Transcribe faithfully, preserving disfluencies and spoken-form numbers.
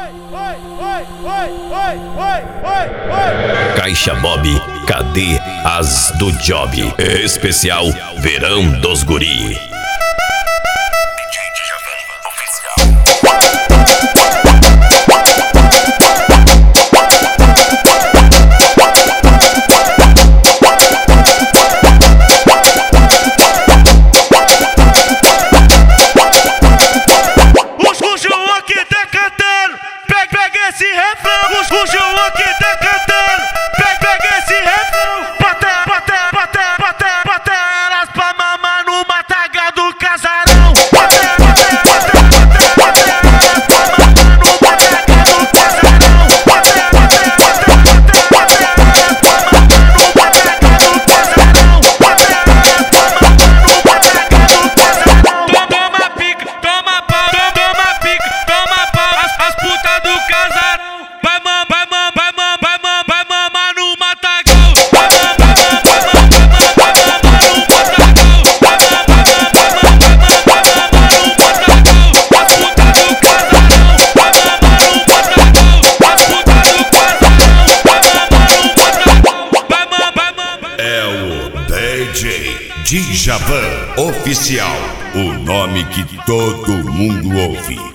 Caixa Bob, cadê as do job? Especial Verão dos Guri. Esse refrão, o João aqui tá cantando. Pega, pega esse refrão. Bota, bota, bota, bota, bota elas pra mamar no matagal do casarão. Bota, bota, bota, bota, bota elas pra mamar no matagal do casarão. Bota, bota, bota, bota, bota elas pra mamar no matagal do casarão. Bota elas pra mamar no matagal do casarão. Toma pica, toma pau, toma pica, toma pau. As, as putas do casarão. Vai mamar, vai mamar, vai mamar, vai mamar, vai mamar no matagal. Vai mamar, vai mamar, vai mamar, vai mamar no matagal. Vai mamar, vai mamar, vai mamar, vai mamar no matagal. As putas do casarão. Vai mamar no matagal. As putas do casarão. Vai mamar no matagal. Vai mamar, vai mamar. É o D J Djavan Oficial, o nome que todo mundo ouve.